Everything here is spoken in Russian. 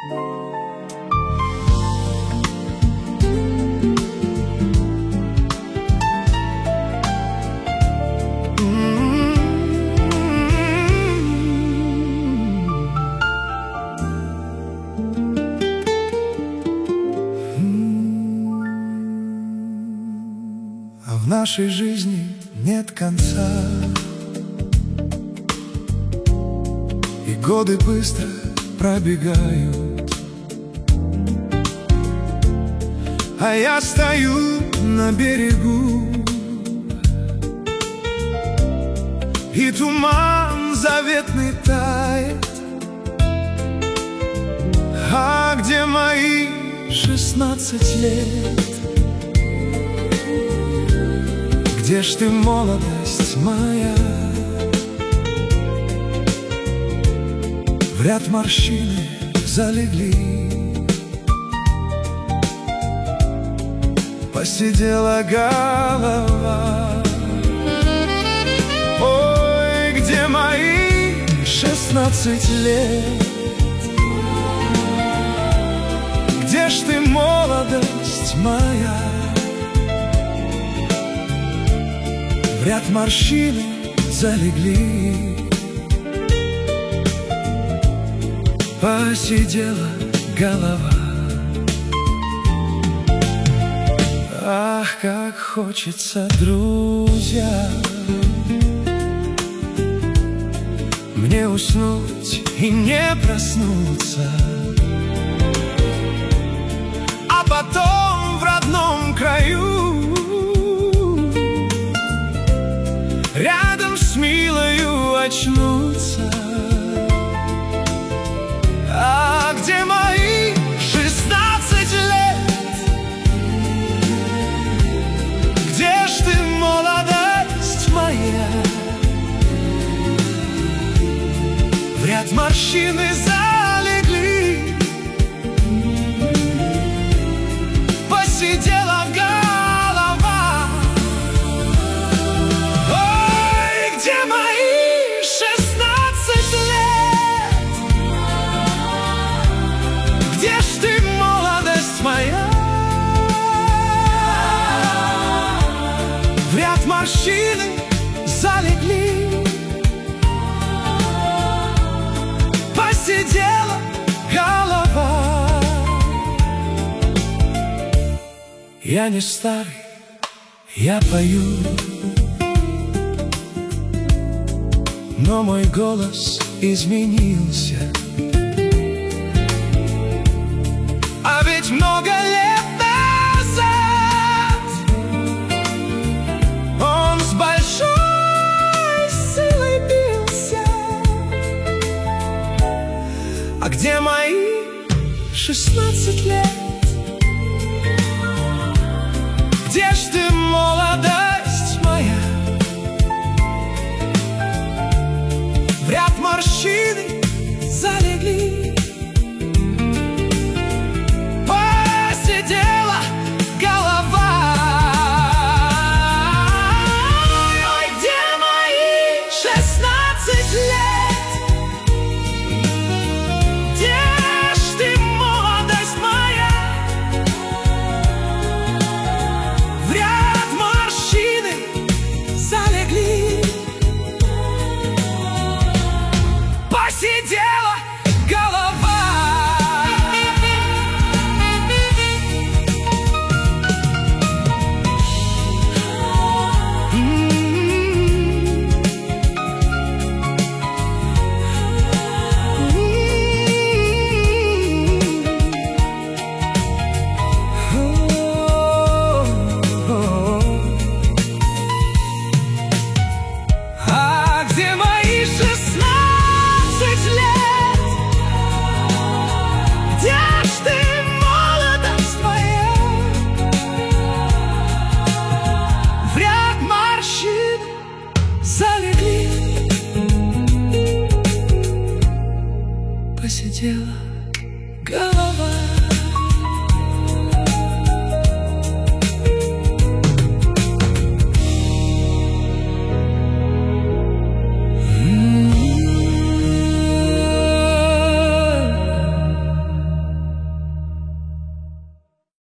А в нашей жизни нет конца, и годы быстро пробегают, а я стою на берегу, и туман заветный тает. А где мои 16 лет? Где ж ты, молодость моя? В ряд морщины залегли, посидела голова. Ой, где мои 16 лет? Где ж ты, молодость моя? В ряд морщины залегли, посидела голова. Ах, как хочется, друзья, мне уснуть и не проснуться, а потом в родном краю рядом с милою очнуться. А где мои 16 лет? Где ж ты, молодость моя? В ряд морщины залегли, посидела голова. Ой, где мои 16 лет? Где ж ты, молодость моя? В ряд морщины залегли, посидела голова. Я не старый, я пою, но мой голос изменился. А ведь много лет назад он с большой силой бился. А где мои 16 лет? Где ж ты, молодость моя? В ряд морщины залегли, посидела голова. Ой, где мои 16 лет? Где ж ты, молодость моя? В ряд морщины залегли, посидела голова. А где мои 16 лет? Где ж ты, молодость моя? В ряд морщин залегли, посидела голова.